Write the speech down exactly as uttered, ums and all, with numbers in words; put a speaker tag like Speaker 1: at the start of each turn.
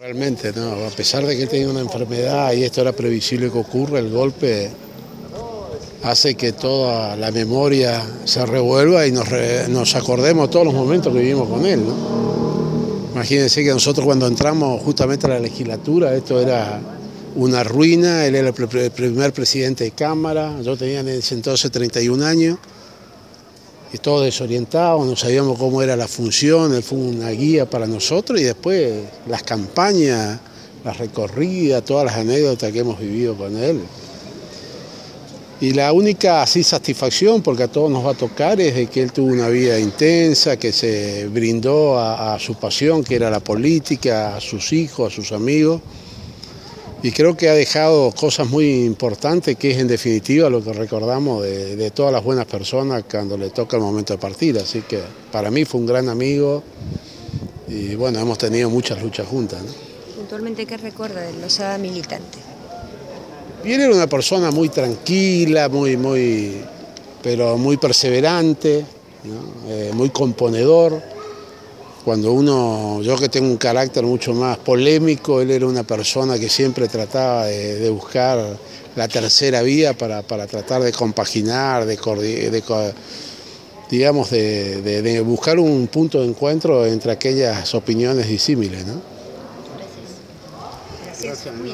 Speaker 1: Realmente, no, a pesar de que él tenía una enfermedad y esto era previsible que ocurra, el golpe hace que toda la memoria se revuelva y nos, re, nos acordemos todos los momentos que vivimos con él, ¿no? Imagínense que nosotros cuando entramos justamente a la legislatura, esto era una ruina, él era el primer presidente de Cámara, yo tenía en ese entonces treinta y un años, y todos desorientados, no sabíamos cómo era la función, él fue una guía para nosotros y después las campañas, las recorridas, todas las anécdotas que hemos vivido con él. Y la única así satisfacción, porque a todos nos va a tocar, es de que él tuvo una vida intensa, que se brindó a, a su pasión, que era la política, a sus hijos, a sus amigos. Y creo que ha dejado cosas muy importantes, que es en definitiva lo que recordamos de, de todas las buenas personas cuando le toca el momento de partir. Así que para mí fue un gran amigo y bueno, hemos tenido muchas luchas juntas, ¿no?
Speaker 2: Puntualmente, ¿qué recuerda de Losada militante?
Speaker 1: Y él era una persona muy tranquila, muy, muy, pero muy perseverante, ¿no? eh, muy componedor. Cuando uno, yo que tengo un carácter mucho más polémico, él era una persona que siempre trataba de, de buscar la tercera vía para, para tratar de compaginar, de, de, digamos, de, de, de buscar un punto de encuentro entre aquellas opiniones disímiles, ¿no?
Speaker 2: Gracias. Gracias.